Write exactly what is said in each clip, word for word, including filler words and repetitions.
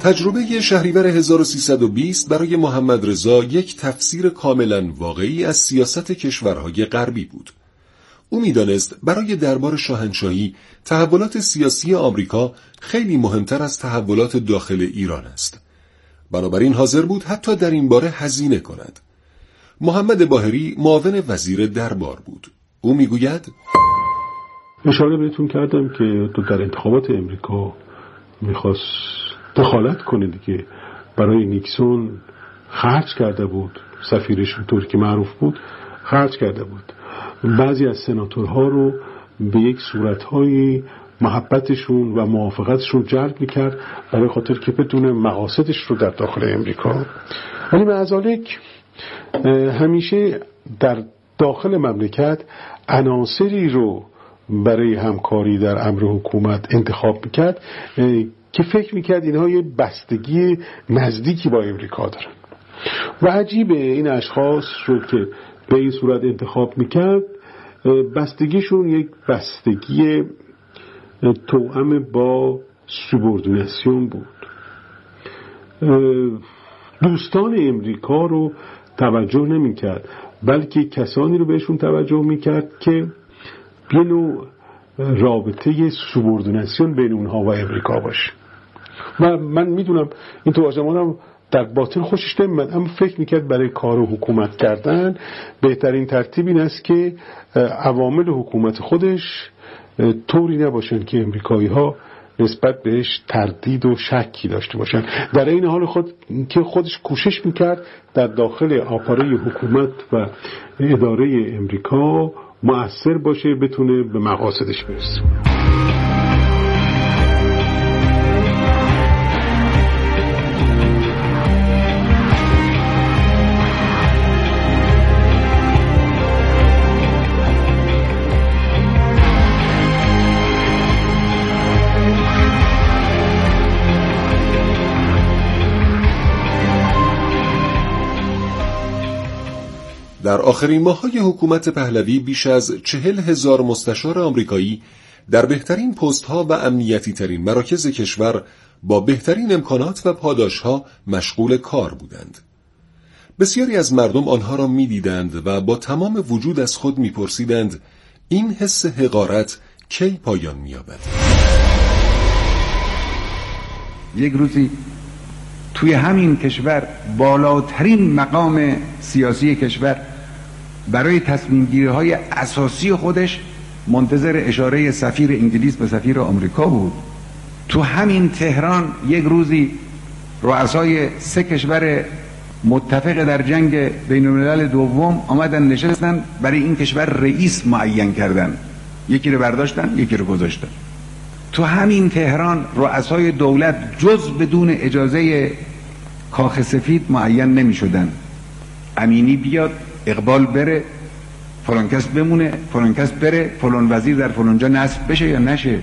تجربه شهریور هزار و سیصد و بیست برای محمد رضا یک تفسیر کاملا واقعی از سیاست کشورهای غربی بود. او می‌دانست برای دربار شاهنشاهی تحولات سیاسی آمریکا خیلی مهمتر از تحولات داخل ایران است. بنابراین حاضر بود حتی در این باره هزینه کند. محمد باهری معاون وزیر دربار بود. او میگوید اشاره بهتون کردم که تو در انتخابات امریکا میخواست دخالت کنه دیگه. برای نیکسون خرج کرده بود، سفیرش طوری که معروف بود خرج کرده بود. بعضی از سناتورها رو به یک صورتهای محبتشون و موافقتشون جلب میکرد برای خاطر که بدون مقاصدش رو در داخل امریکا. ولی معذالک همیشه در داخل مملکت عناصری رو برای همکاری در امر حکومت انتخاب میکرد که فکر میکرد اینها یه بستگی نزدیکی با امریکا دارن و عجیبه این اشخاص رو که به این صورت انتخاب میکرد بستگیشون یک بستگی توأم با سوبوردیناسیون بود. دوستان امریکا رو توجه نمیکرد بلکه کسانی رو بهشون توجه میکرد که یه نوع رابطه سوبوردیناسیون بین اونها و امریکا باشه. و من میدونم این تو آزمانم در باطن خوشش نمیاد، اما فکر میکرد برای کار و حکومت کردن بهترین ترتیب این است که عوامل حکومت خودش طوری نباشن که امریکایی ها نسبت بهش تردید و شکی داشته باشن. در این حال خود که خودش کوشش میکرد در داخل آپاره حکومت و اداره امریکا مؤثر باشه، بتونه به مقاصدش برسه. در آخرین ماه‌های حکومت پهلوی بیش از چهل هزار مستشار آمریکایی در بهترین پست‌ها و امنیتی ترین مراکز کشور با بهترین امکانات و پاداش‌ها مشغول کار بودند. بسیاری از مردم آنها را می‌دیدند و با تمام وجود از خود می‌پرسیدند این حس حقارت کی پایان می‌یابد؟ یک روزی توی همین کشور بالاترین مقام سیاسی کشور برای تصمیم گیری های اساسی خودش منتظر اشاره سفیر انگلیس به سفیر آمریکا بود. تو همین تهران یک روزی رؤسای سه کشور متفق در جنگ بین الملل دوم آمدن نشستن برای این کشور رئیس معین کردن، یکی رو برداشتن یکی رو گذاشتن. تو همین تهران رؤسای دولت جز بدون اجازه کاخ سفید معین نمی شدن. امینی بیاد، اقبال بره، فلان کس بمونه، فلان کس بره، فلان وزیر در فلان جا نصب بشه یا نشه.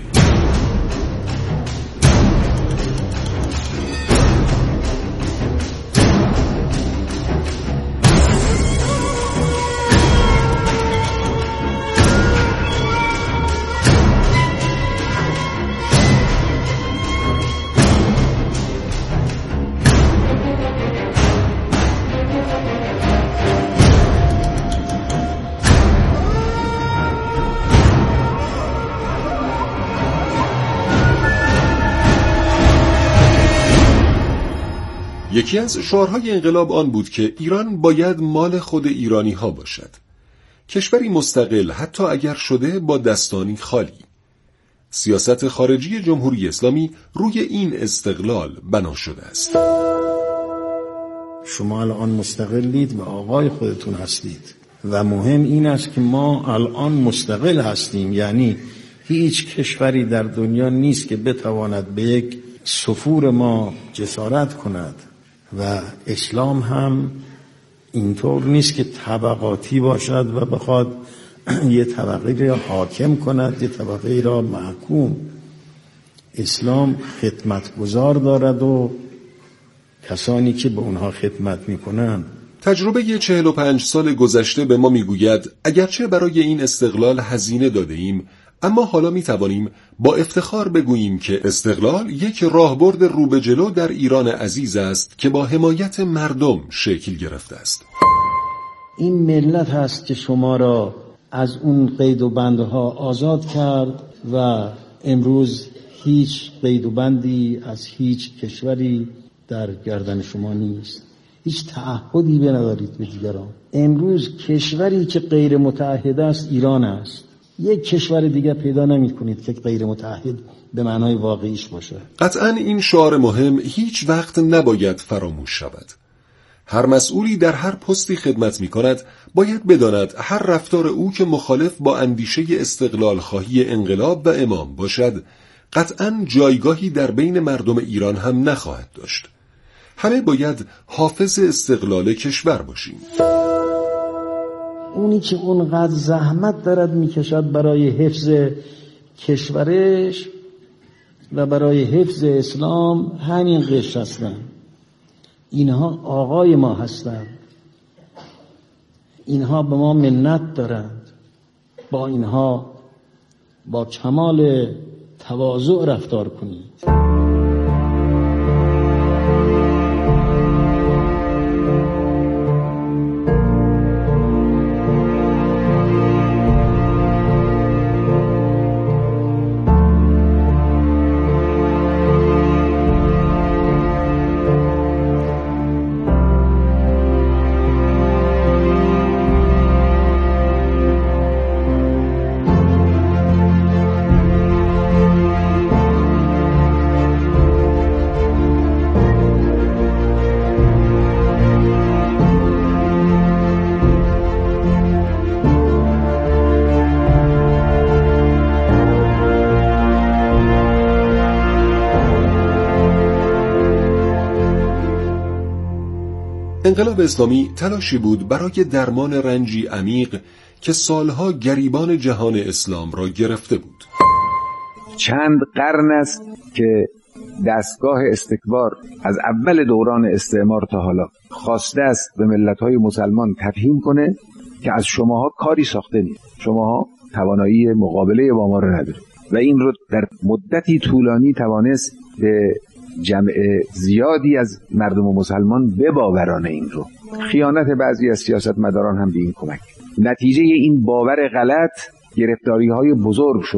یکی از شعارهای انقلاب آن بود که ایران باید مال خود ایرانی ها باشد. کشوری مستقل حتی اگر شده با دستانی خالی. سیاست خارجی جمهوری اسلامی روی این استقلال بنا شده است. شما الان مستقلید و آقای خودتون هستید و مهم این است که ما الان مستقل هستیم، یعنی هیچ کشوری در دنیا نیست که بتواند به یک سفور ما جسارت کند و اسلام هم اینطور نیست که طبقاتی باشد و بخواد یه طبقه را حاکم کند یه طبقه را محکوم. اسلام خدمتگزار دارد و کسانی که به اونها خدمت میکنن. تجربه چهل و پنج سال گذشته به ما میگوید اگرچه برای این استقلال هزینه داده ایم، اما حالا می توانیم با افتخار بگوییم که استقلال یک راهبرد رو به جلو در ایران عزیز است که با حمایت مردم شکل گرفته است. این ملت هست که شما را از اون قید و بندها آزاد کرد و امروز هیچ قید و بندی از هیچ کشوری در گردن شما نیست. هیچ تعهدی به ندارید به دیگران. امروز کشوری که غیر متعهد است ایران است. یک کشور دیگه پیدا نمی کنید که غیر متعهد به معنای واقعیش باشه. قطعاً این شعار مهم هیچ وقت نباید فراموش شود. هر مسئولی در هر پستی خدمت می کند باید بداند هر رفتار او که مخالف با اندیشه استقلال خواهی انقلاب و امام باشد قطعاً جایگاهی در بین مردم ایران هم نخواهد داشت. همه باید حافظ استقلال کشور باشیم. اونی که اونقدر زحمت دارد میکشد برای حفظ کشورش و برای حفظ اسلام همین قشر هستند. اینها آقای ما هستند. اینها به ما منت دارند. با اینها با کمال تواضع رفتار کنید. انقلاب اسلامی تلاشی بود برای درمان رنجی عمیق که سالها گریبان جهان اسلام را گرفته بود. چند قرن است که دستگاه استکبار از اول دوران استعمار تا حالا خواسته است به ملت‌های مسلمان تفهیم کنه که از شماها کاری ساخته نیست، شماها توانایی مقابله با ما را ندارید و این رو در مدتی طولانی توانست به جمع زیادی از مردم مسلمان بباورانه. این رو خیانت بعضی از سیاستمداران هم به این کمک. نتیجه این باور غلط گرفتاری‌های بزرگ شد.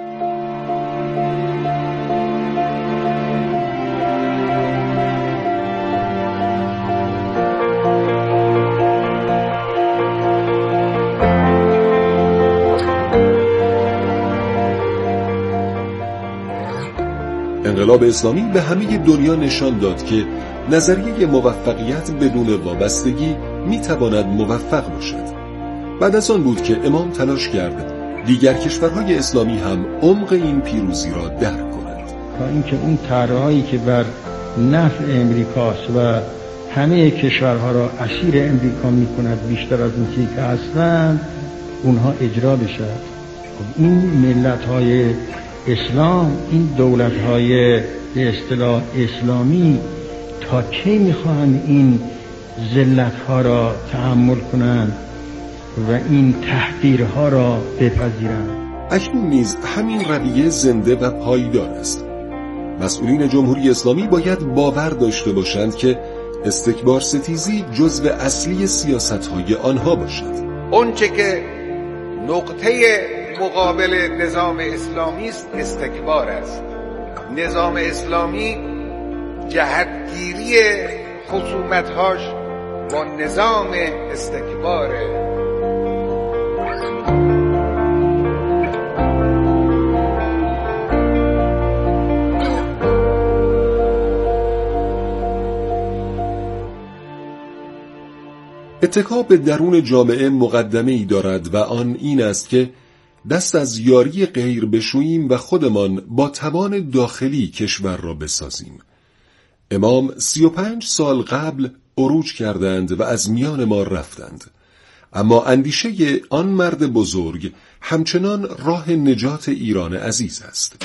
انقلاب اسلامی به همه دنیا نشان داد که نظریه موفقیت بدون وابستگی میتواند موفق باشد. بعد از آن بود که امام تلاش کرد دیگر کشورهای اسلامی هم عمق این پیروزی را درک کنند. تا اینکه اون طرح‌هایی که بر نفع امریکاست و همه کشورها را اسیر امریکا میکند بیشتر از اون که هستند اونها اجرا بشه. خب این ملت‌های اسلام، این دولت‌های به اصطلاح اسلامی تا کی می‌خواهند این ذلت‌ها را تحمل کنند و این تحقیرها را بپذیرند؟ اکنون نیز همین رویه زنده و پایدار است. مسئولین جمهوری اسلامی باید باور داشته باشند که استکبار ستیزی جزو اصلی سیاست‌های آنها باشد. اونچه که نقطه مقابل نظام اسلامی است استکبار است. نظام اسلامی جهتگیری خصومت‌هاش با نظام استکباره. اتکا به درون جامعه مقدمه ای دارد و آن این است که دست از یاری غیر بشوییم و خودمان با توان داخلی کشور را بسازیم. امام سی و پنج سال قبل عروج کردند و از میان ما رفتند، اما اندیشه آن مرد بزرگ همچنان راه نجات ایران عزیز است.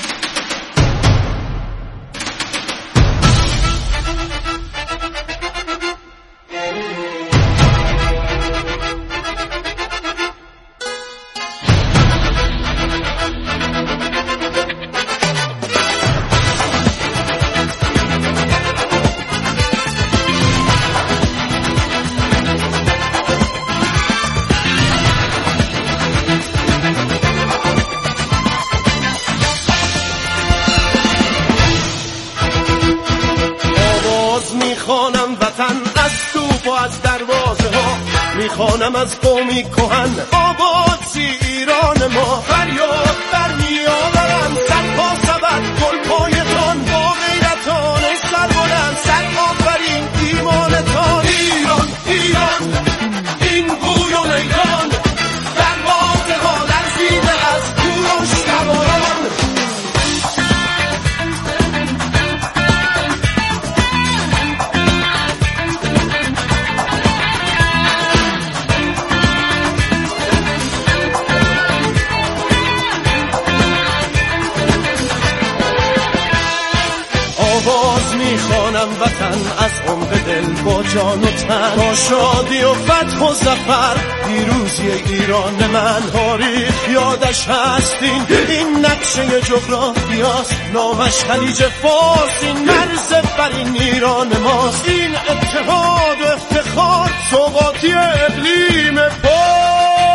میخوانم از قومی کهن آباد سی ایران ما. فریاد برمیآورم صدها سبد گل پایتان با غیرتان ای سربلند سر آفرین ایمانتان. ایران ایران این گوی و میدان در باطه ها لرزیده از کوروش سواران. آواز میخوانم وطن از عمق دل با جان و تن، با شادی و فتح و ظفر پیروزی ایران من. تاریخ یادش هستین این نقشه جغرافیاست، نامش خلیج فارس، این مرز بر این ایران ماست. این اتحاد و افتخار سوقاتی اقلیم پاس.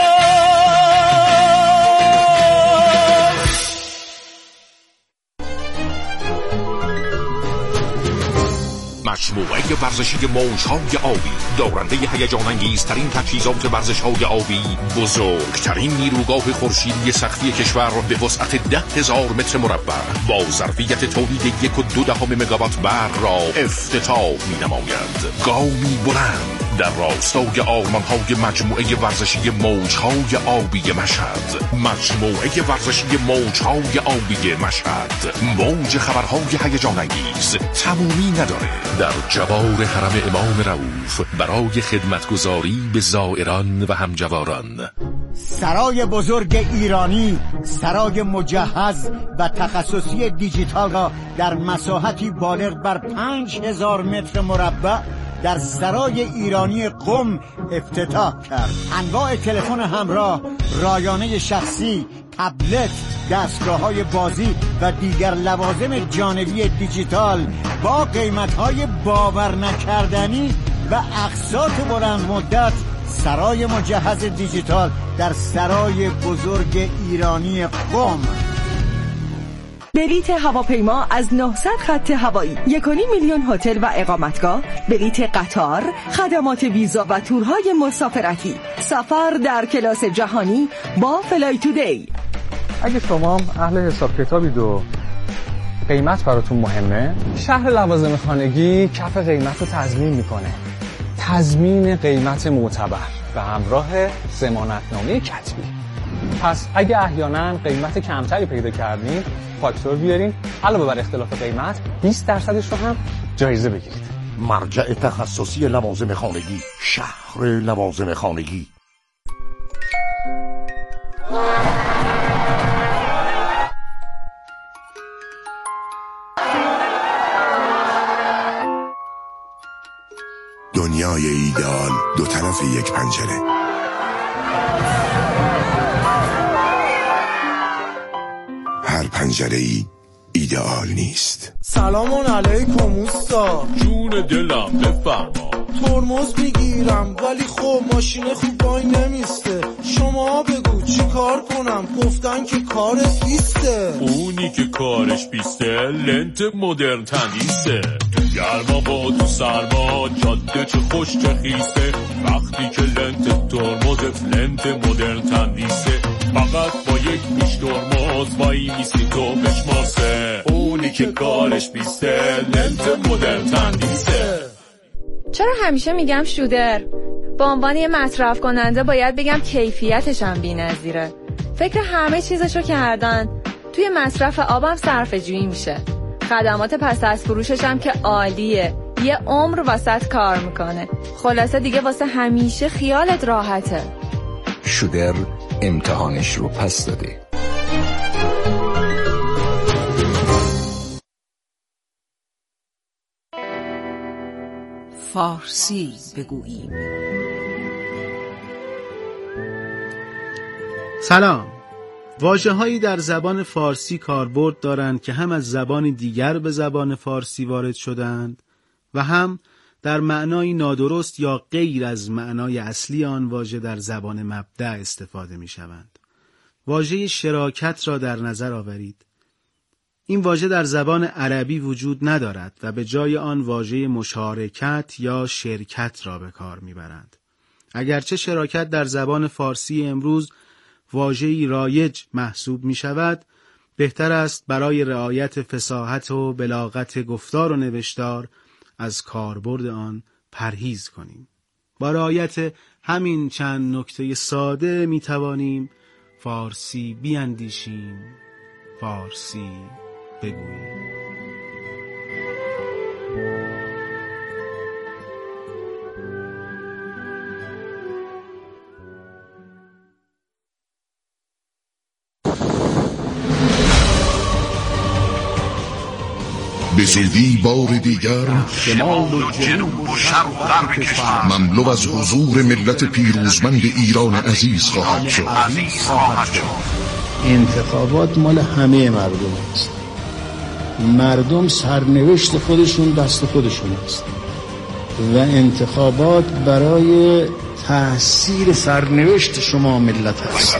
مجموعه ورزشی موج‌های آبی دارنده هیجان انگیزترین تجهیزات ورزش‌های آبی، بزرگترین نیروگاه خورشیدی سقفی کشور به وسعت ده هزار متر مربع با ظرفیت تولید یک و دو دهم مگاوات برق را افتتاح می‌نماید. گامی بلند در راستای آرمان‌های مجموعه ورزشی موج‌های آبی مشهد. مجموعه ورزشی موج‌های آبی مشهد، موج خبرهای هیجان انگیز تمومی نداره. در جوار حرم امام رؤوف برای خدمتگزاری به زائران و همجواران. سرای بزرگ ایرانی، سرای مجهز و تخصصی دیجیتال را در مساحتی بالغ بر پنج هزار متر مربع در سرای ایرانی قم افتتاح کرد. انواع تلفن همراه، رایانه شخصی، تبلت، دستگاه‌های بازی و دیگر لوازم جانبی دیجیتال با قیمت‌های باور نکردنی و اقساط بلند مدت. سرای مجهز دیجیتال در سرای بزرگ ایرانی قم. بلیت هواپیما از نهصد خط هوایی، یک و نیم میلیون هتل و اقامتگاه، بلیت قطار، خدمات ویزا و تورهای مسافرتی، سفر در کلاس جهانی با فلای تودی. اگه شما اهل حساب کتابید و قیمت براتون مهمه، شهر لوازم خانگی کف قیمت رو تضمین میکنه. تضمین قیمت معتبر به همراه ضمانتنامه کتبی. پس اگه احیانا قیمت کمتری پیدا کردین، فاکتور بیارین، علاوه بر اختلاف قیمت بیست درصدش رو هم جایزه بگیرید. مرجع تخصصی لوازم خانگی، شهر لوازم خانگی. دنیای ایدئال دو طرف یک پنجره. هر پنجره ای ایدئال نیست. سلام علیکم اوستا. جون دلم بفرما. ترمز میگیرم ولی خب ماشین خوب وای نمیسته. شما بگو چی کار کنم؟ گفتن که کارش بیسته. اونی که کارش بیسته لنت مدرن تندیسه. گرما با تو سرما جاده چه خوش چه خیسه. وقتی که لنت ترمزت لنت مدرن تندیسه، فقط با یک پیش ترمز وای میسی تو بشماسه. اونی که کارش بیسته لنت مدرن تندیسه. چرا همیشه میگم شودر؟ به عنوان یه مصرف کننده باید بگم کیفیتش هم بی‌نظیره. فکر همه چیزشو کردن. توی مصرف آبم صرفه‌جویی میشه. خدمات پس از فروشش هم که عالیه. یه عمر واسط کار میکنه. خلاصه دیگه واسه همیشه خیالت راحته. شودر امتحانش رو پس داده. فارسی بگوییم. سلام. واژه‌هایی در زبان فارسی کاربرد دارند که هم از زبان دیگر به زبان فارسی وارد شدند و هم در معنای نادرست یا غیر از معنای اصلی آن واژه در زبان مبدأ استفاده می‌شوند. واژه شراکت را در نظر آورید. این واژه در زبان عربی وجود ندارد و به جای آن واژه مشارکت یا شرکت را به کار می‌برند. اگرچه شراکت در زبان فارسی امروز واژه‌ای رایج محسوب می شود، بهتر است برای رعایت فصاحت و بلاغت گفتار و نوشتار از کاربرد آن پرهیز کنیم. با رعایت همین چند نکته ساده می توانیم فارسی بیاندیشیم، فارسی بگوییم. به زودی بار دیگر شمال و جنوب و شرق و غرب کشور مملو از حضور ملت پیروزمند ایران عزیز خواهد شد. انتخابات مال همه مردم است. مردم سرنوشت خودشون دست خودشون است و انتخابات برای تأثیر سرنوشت شما ملت است.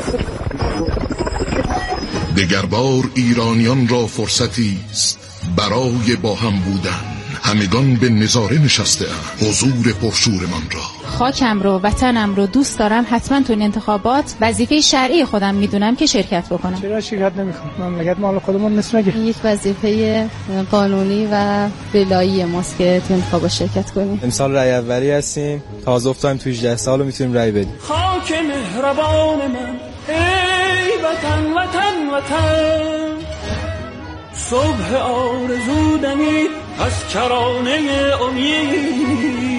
دگربار ایرانیان را فرصتی است برای با هم بودن. همگان به نظاره نشسته اند حضور پرشورمان را. خاکم رو، وطنم رو دوست دارم. حتما تو این انتخابات وظیفه شرعی خودم میدونم که شرکت بکنم. چرا شرکت نمیکنم؟ مملکت مال خودمون نیست مگه؟ یک وظیفه قانونی و ولایی ماست که تو انتخابات شرکت کنیم. امسال رای اولی هستیم. تازه افتادیم تو هجده سال و میتونیم رای بدیم. خاک مهربان من ای وطن وطن وطن، صبح آرزو دمید از کرانه امید.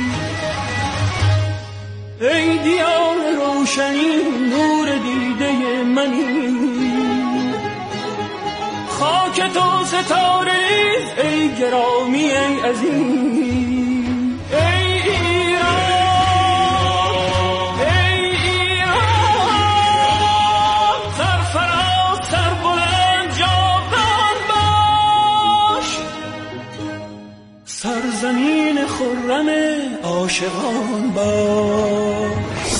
ای دیار روشنی نور دیده منی، خاک تو ستاره ریز ای گرامی ای عزیز. ای ایران ای ایران، سرفراز سر بلند جاودان باش، سرزمین خرم عاشقان باش.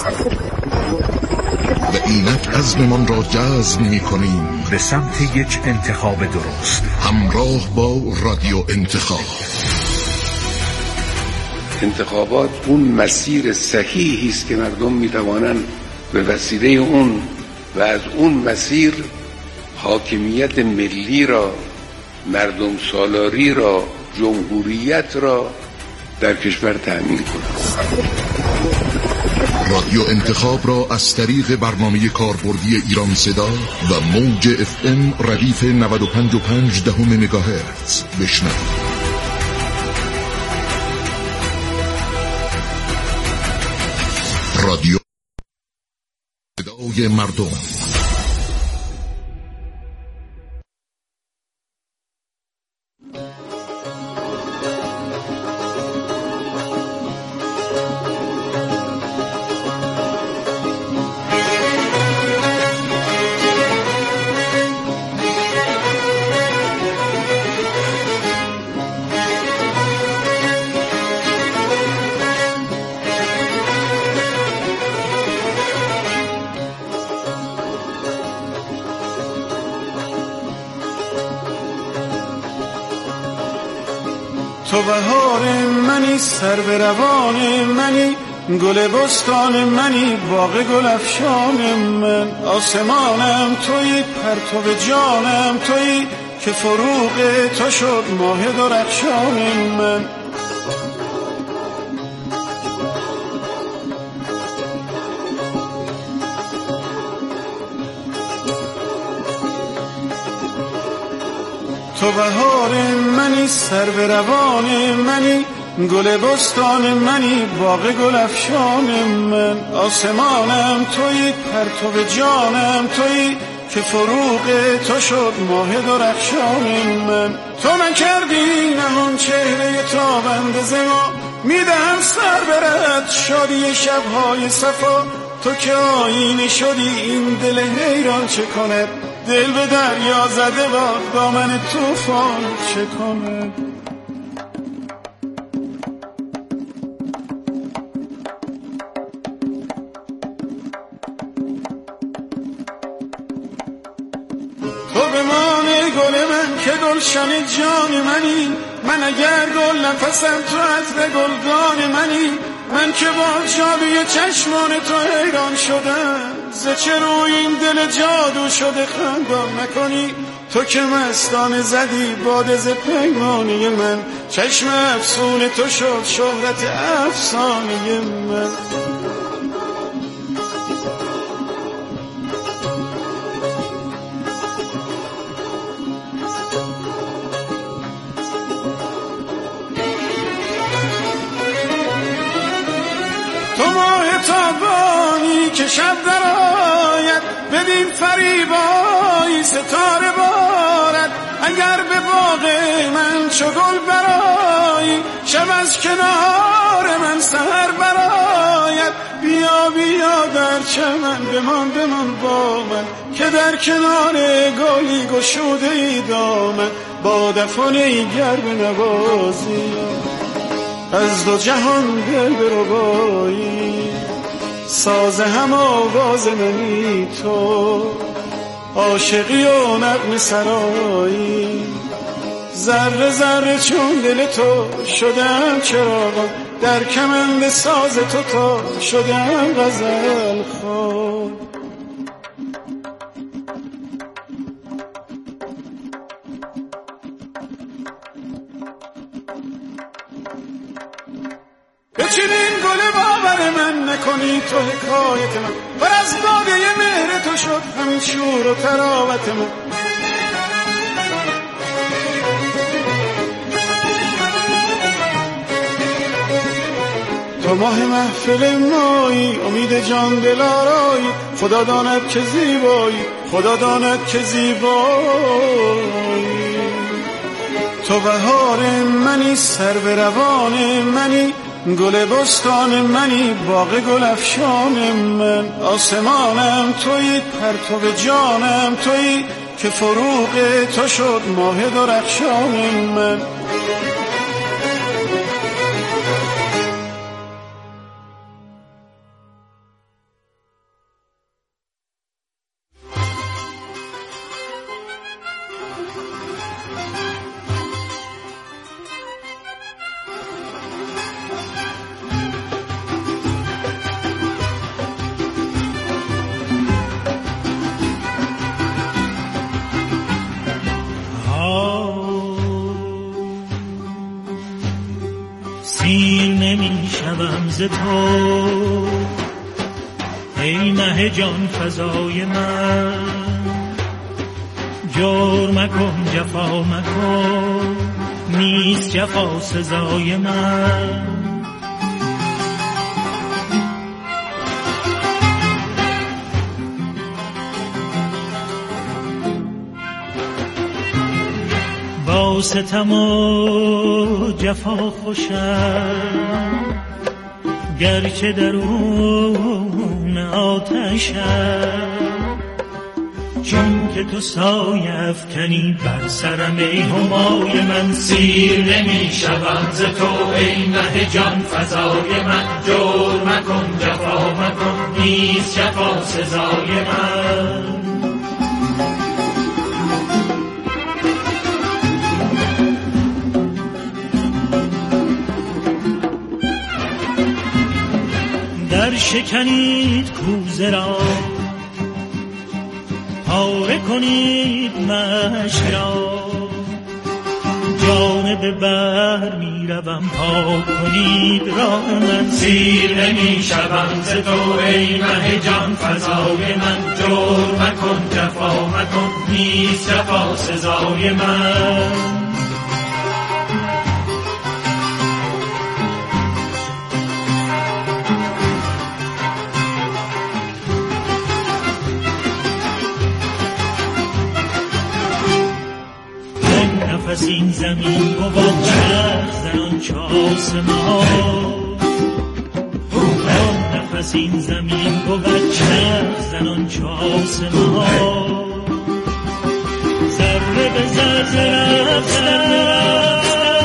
و اینک عزممان را جزم می کنیم به سمت یک انتخاب درست، همراه با رادیو انتخاب. انتخابات اون مسیر صحیحی است که مردم می توانند به وسیله اون و از اون مسیر حاکمیت ملی را، مردم سالاری را، جمهوریت را در کشور تأمین کنند. رادیو انتخاب را از طریق برنامه کاربردی ایران صدا و موج اف ام ردیف نود و پنج و پنج دهم مگاهرتز بشنوید. رادیو صدای مردم. تو بهار منی، سرو روان منی، گل بستان منی، باغ گل افشان من. آسمانم تویی، پرتو جانم تویی، که فروغ تو شد ماه درخشان من. تو بهار منی، سرو روان منی، گل بستان منی، باغ گل افشان من. آسمانم تویی، پرتو جانم تویی، که فروغ تو شد ماه درخشان من. تو نکردی نهان چهره تابنده ز ما، میدهم سر برد شادی شبهای صفا. تو که آینه شدی این دل حیران چه کند، دل به دریا زده با دامن طوفان چه کند. تو بمان گل من که گلشن جان منی، من اگر گل نفسم تو عطر گلگان منی. من که با جادوی چشمان تو حیران شدم، ز چه روی این دل جادو شده خندم نکنی تو که مستانه زدی باد ز پیمانه من، چشم افسون تو شد شهرت افسانه من. تو ماه تابانی که شب در آید، ببین فریبایی ستاره بارد. اگر به باغ من چو گل برآیی، شب از کنار من سحر برآید. بیا بیا در چمن بمان بمان با من، که در کنار گلی گشوده ای دامن. با دفانه گر بنوازی، از دو جهان دل بربایی. ساز هم آواز منی تو، عاشقی و نغمه سرایی. ذره ذره چون دل تو شدم چراغان، در کمند ساز تو تا شدم غزل خوان. بچینین گل باور من، نکنی تو حکایت من. پر از باده مهر تو شد همین شور و تراوت من. تو ماه محفل مایی، امید جان دل آرایی. خدا داند که زیبایی، خدا داند که زیبایی. تو بهار منی، سرو روان منی، گل بستان منی، باغ گل افشان من. آسمانم تویی، پرتو جانم تویی، که فروغ تو شد ماه درخشان من. سیر نمی شوم ز تو ای مه جان فزای من. جور مکن جفا مکن، نیست جفا سزای من. با ستم و جفا خوشم، گرچه درون آتشم. چون که تو سایه افکنی بر سرم ای همای من. سیر نمی شوم ز تو ای مه جان فزای من. جور مکن جفا مکن، نیست جفا سزای من. در شکنید کوزه را، پاره کنید مشک را. جانب بحر می روم، پاک کنید راه من. سیر نمی شوم ز تو ای مه جان فزای من. جور مکن جفا مکن، نیست جفا سزای من. نفس این زمین بود چرخ زنان چه آسمان. نفس این زمین بود چرخ زنان چه آسمان. ذره به ذره رفتن،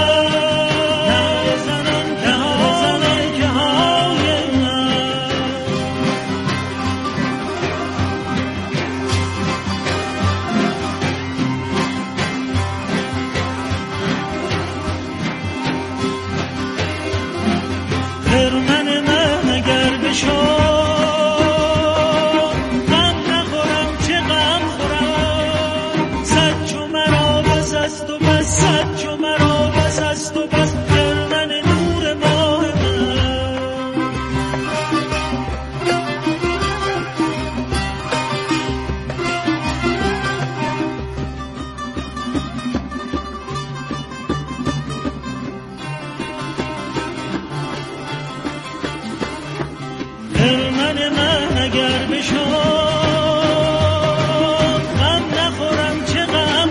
نازنان که نازنان که های من. خرمن تن من اگر بشد غم نخورم چه غم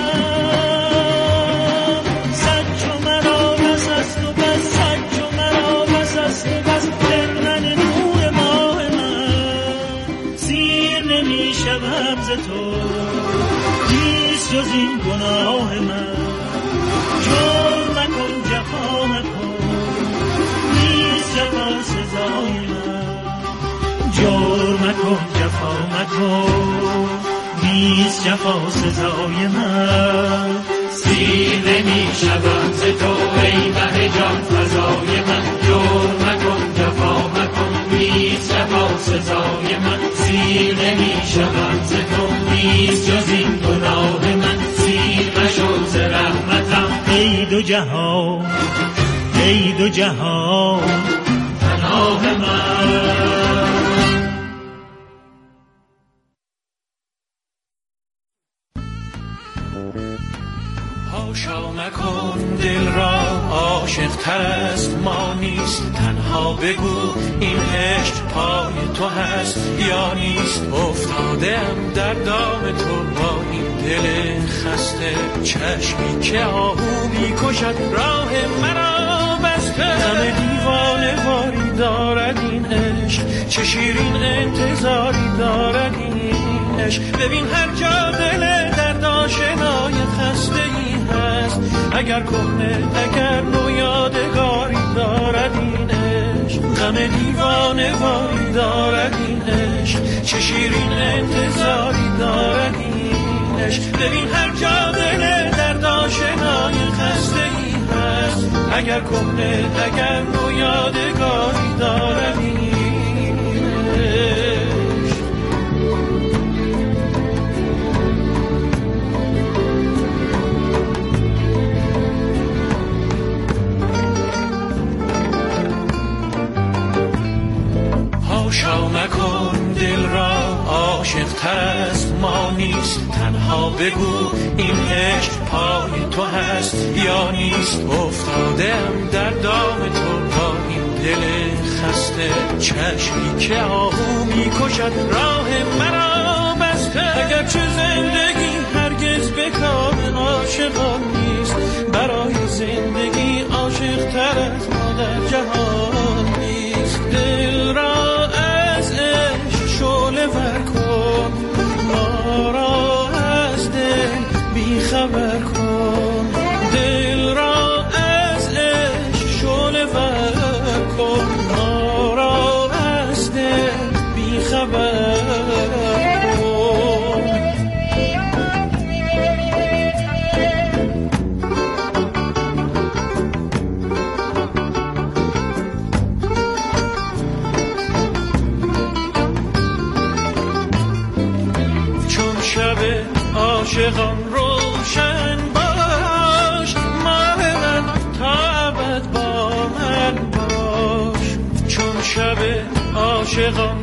خورم صد چو مرا بس است و بس صد چو مرا بس است و بس درمن نور ماه من سیر نمی شوم ز تو نیست جز این گناه من جور مکن جفا مکن نیست جفا سزای من جور مکن جفا مکن نیست جفا سزای من سیر نمی شوم ز تو ای مه جان فزای من جور مکن جفا مکن نیست جفا سزای من سیر نمی شوم ز تو نیست جز این گناه من سیر مشو ز رحمتم ای دو جهان ای دو جهان پناه من. هاشا مکن دل را عاشق تر است ما نیست تنها بگو این عشق پای تو هست یا نیست افتادم در دام تو با این دل خسته چشمی که آهو میکشد راه مرا بسته همه دیوانه واری دارد این عشق چه شیرین انتظاری دارد این عشق ببین هر جا دل درد آشنای خسته ای هست اگر کهنه اگر نو یادگاری دارد این عشق غم دیوانه واری دارد این عشق چه شیرین انتظاری دارد این عشق ببین هر جا دل درد آشنای خسته ای هست اگر کهنه اگر نو یادگاری دارد این عشق. هاشا مکن دل را عاشق تر است ما نیست تنها بگو این عشق پای تو هست یا نیست افتادم در دام تو با این دل خسته چشمی که آهو میکشد راه مرا بسته اگرچه زندگی هرگز به کام عاشقان نیست برای زندگی عاشق تر از ما در جهان نیست دل را از عشق شعله ور کن ما را از دل بیخبر کن دل را از عشق شعله ور کن ما را از دل بیخبر عاشقان روشن باش ماه من تا ابد با من باش چون شب عاشقان